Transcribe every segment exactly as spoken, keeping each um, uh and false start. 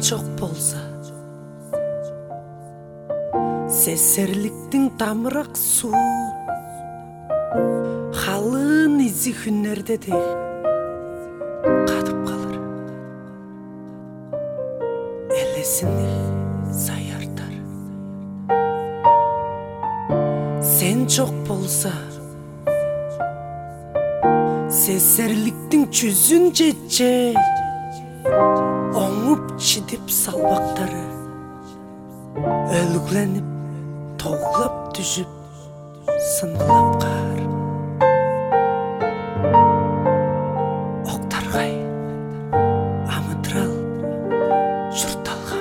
жок болса, сесерликтин тамырак суу халын изи хүннерде де катып калыр, элесини саяртар. Сен жок болса, сесерликтин чүзүн жетче оңуп чидип салбактары өлүкленип тоглап түшүп сындылап каар. Октаргай амытрал журталгам.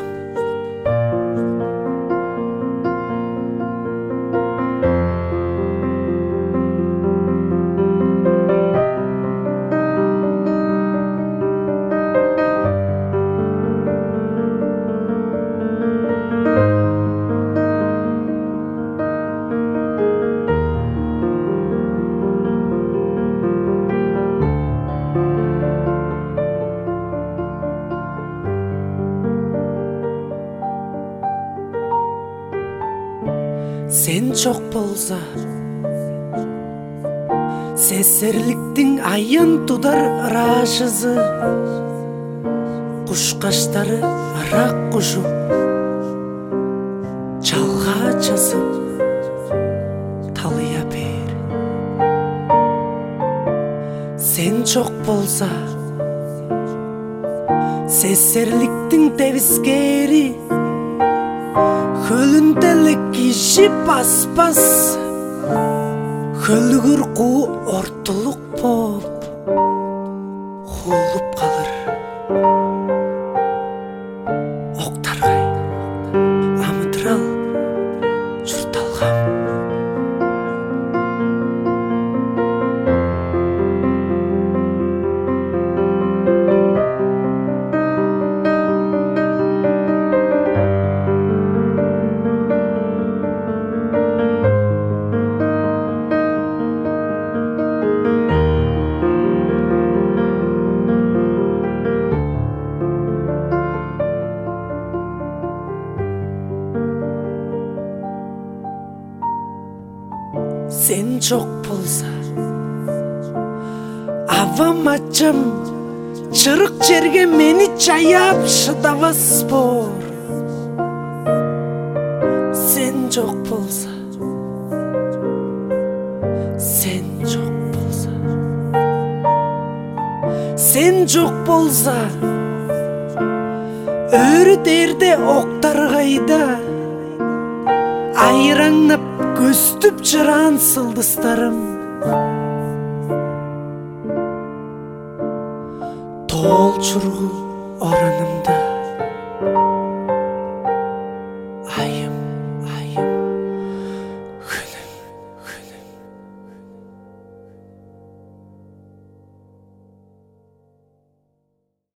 Сен жок болса, сесерликтин айын тудар рашызы кушкачтары ырак кушуп жалга жазып талыя бер. Сен жок болса, сесерликтин тебискери хөлүндө эле киши баспас, хөлүгүр куу ортолук болуп хуулуп калыр. Октаргай амытрал журталгам. Сен жок болса, авам ачам чырык жерге мени чаяп шыдабас бор. Сен жок болса, сен жок болса, сен жок болса, өрү дерде Октаргайда айраңнап көстүп жыран сылдыстарым, тоол чургул оранымда